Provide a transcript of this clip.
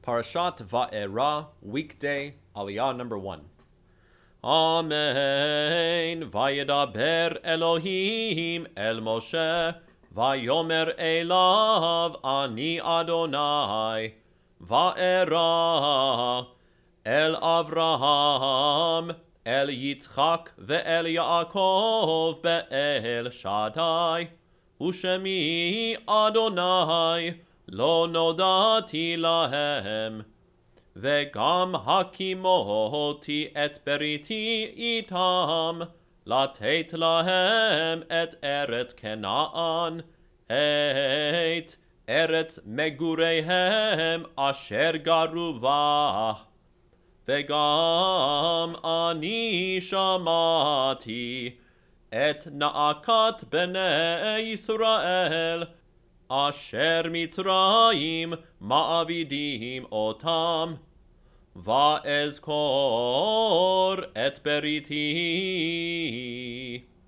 Parashat Va'era, weekday, Aliyah number 1. Amen. Vayedaber Elohim el Moshe, Vayomer elav ani Adonai, Va'era el Avraham, el Yitzchak ve'el Yaakov be'el Shaddai, Ushemi Adonai, lo nodati lahem. וגם הקימותי את בריתי איתם, לתת להם את ארץ כנען, את ארץ מגוריהם אשר גרו בה. וגם אני שמעתי את נאקת בני ישראל, אשר מצרים מעבידים אותם, ואזכור את בריתי.